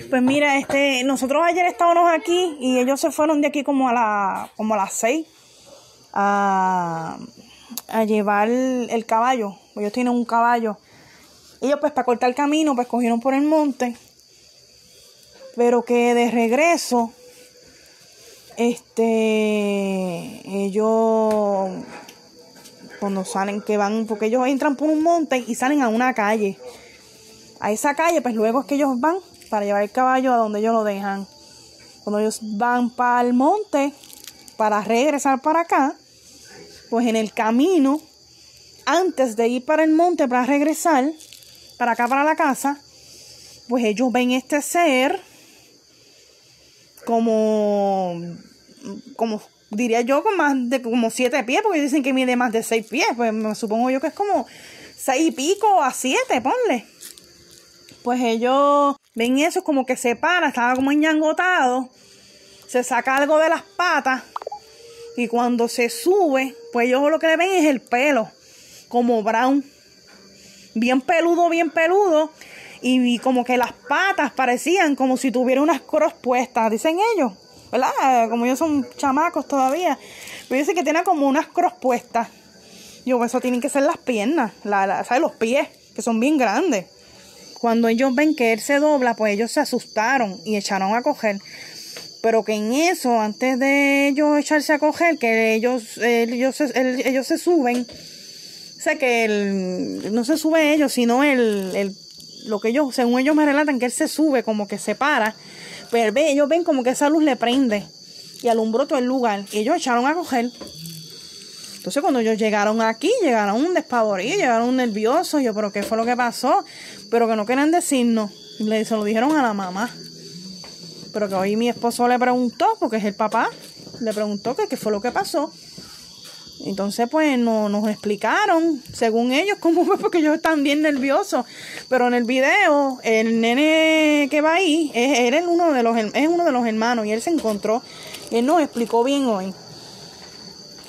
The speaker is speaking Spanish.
Pues mira, nosotros ayer estábamos aquí y ellos se fueron de aquí como a las 6 a llevar el caballo. Ellos tienen un caballo. Ellos pues para cortar el camino pues cogieron por el monte. Pero que de regreso, ellos cuando salen, que van, porque ellos entran por un monte y salen a una calle. A esa calle pues luego es que ellos van para llevar el caballo a donde ellos lo dejan. Cuando ellos van para el monte para regresar para acá, pues en el camino, antes de ir para el monte para regresar para acá para la casa, pues ellos ven este ser como diría yo, con más de como 7 pies, porque dicen que mide más de 6 pies, pues me supongo yo que es como 6 y pico a 7, ponle. Pues ellos ven eso, como que se para, estaba como enñangotado, se saca algo de las patas y cuando se sube, pues ellos lo que le ven es el pelo, como brown, bien peludo y como que las patas parecían como si tuviera unas cross puestas, dicen ellos, ¿verdad? Como ellos son chamacos todavía, pero dicen que tiene como unas cross puestas. Yo, pues eso tienen que ser las piernas, ¿sabes? Los pies, que son bien grandes. Cuando ellos ven que él se dobla, pues ellos se asustaron y echaron a coger. Pero que en eso, antes de ellos echarse a coger, que ellos se suben. O sea, que no se sube ellos, sino lo que ellos, según ellos me relatan, que él se sube, como que se para. Pero ellos ven como que esa luz le prende y alumbró todo el lugar. Y ellos echaron a coger. Entonces cuando ellos llegaron aquí, llegaron despavoridos, llegaron nerviosos. Yo, ¿pero qué fue lo que pasó? Pero que no querían decirnos. Se lo dijeron a la mamá. Pero que hoy mi esposo le preguntó, porque es el papá, le preguntó que qué fue lo que pasó. Entonces pues nos explicaron, según ellos, cómo fue, porque ellos están bien nerviosos. Pero en el video, el nene que va ahí, es uno de los hermanos y él se encontró. Él nos explicó bien hoy.